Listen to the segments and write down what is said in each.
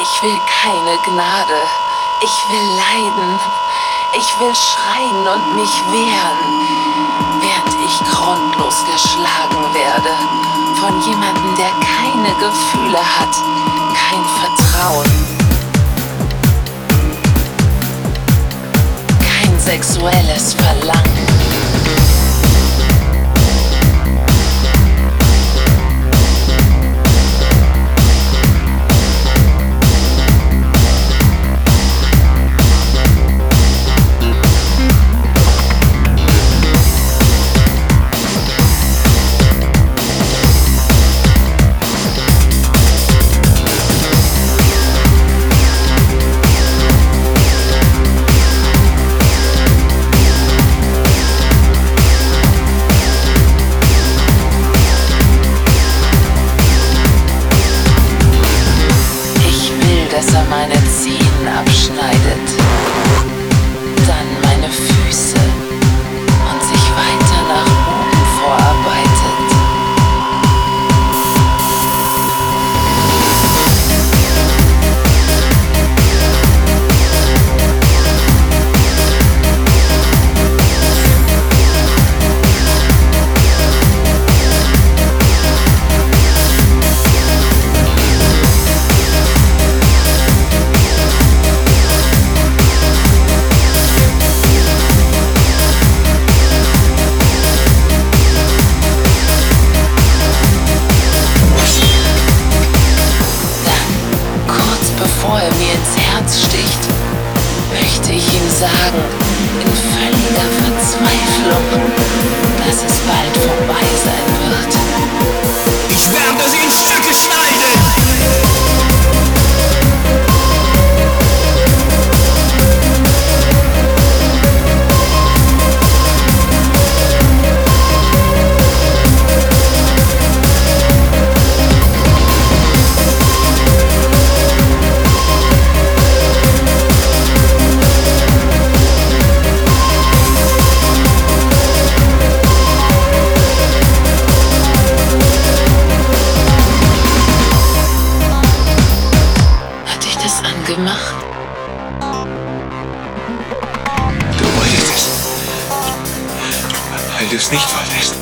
Ich will keine Gnade. Ich will leiden. Ich will schreien und mich wehren, während ich grundlos geschlagen werde von jemandem, der keine Gefühle hat, kein Vertrauen, kein sexuelles Verlangen. Dass er meine Zehen abschneidet, dann meine Füße und sich weiter nach oben vorarbeitet. Bevor er mir ins Herz sticht, möchte ich ihm sagen, in völliger Verzweiflung, dass es bald vorbei sein wird. Ich werde sie in Stücke schneiden! Gemacht. Du wolltest es, weil du es nicht wolltest.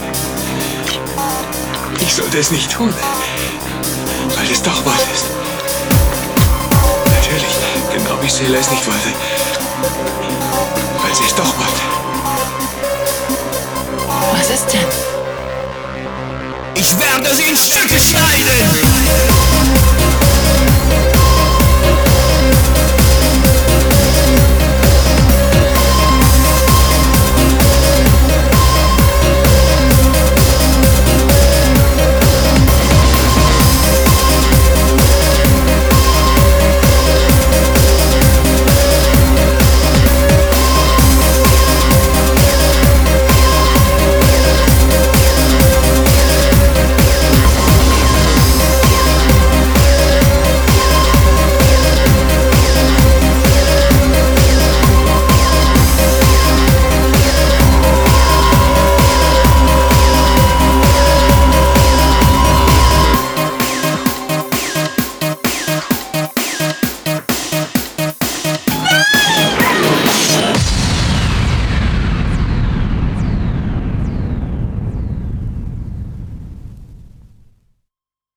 Ich sollte es nicht tun, weil du es doch wolltest. Natürlich, genau wie Sheila es nicht wollte, weil sie es doch wollte. Was ist denn? Ich werde sie in Stücke schneiden!